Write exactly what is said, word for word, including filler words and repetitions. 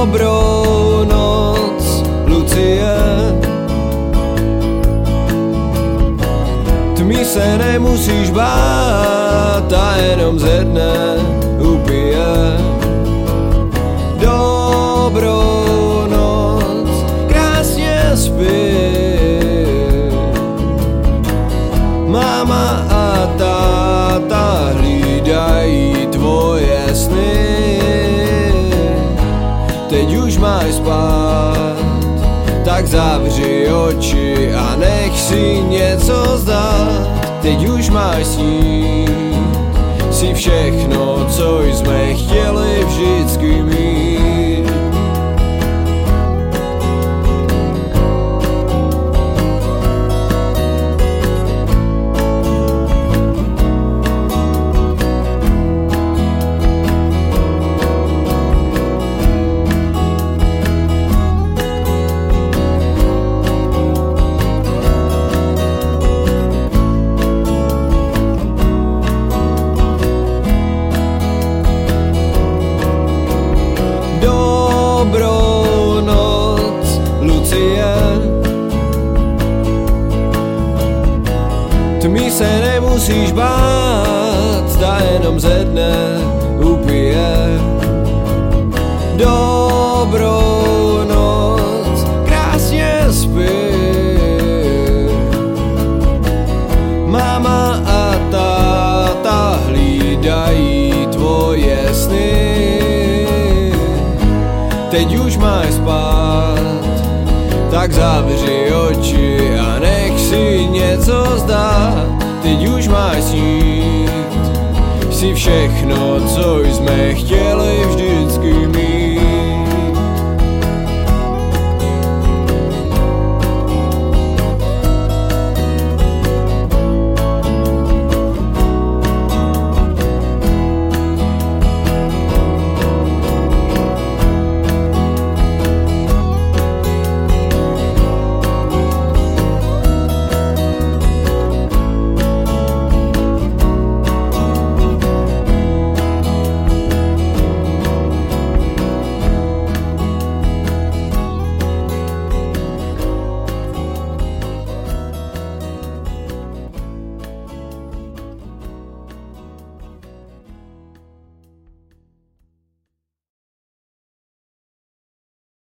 Dobrou noc, Lucie. Tmy se nemusíš bát a jenom ze dne upije. Dobrou noc, krásně spí. Máma a táta hlídají tvoje sny. Teď už máš spát, tak zavři oči a nech si něco zdát. Teď už máš snít si všechno, co jsme chtěli vždycky mít. Dobrou noc, Lucie. Tmy se nemusíš bát, ta jenom ze dne upije. Dobrou noc, krásně spí. Máma a táta hlídají tvoje sny. Teď už máš spát, tak zavři oči a nech si něco zdát. Teď už máš snít si všechno, co jsme chtěli vždycky.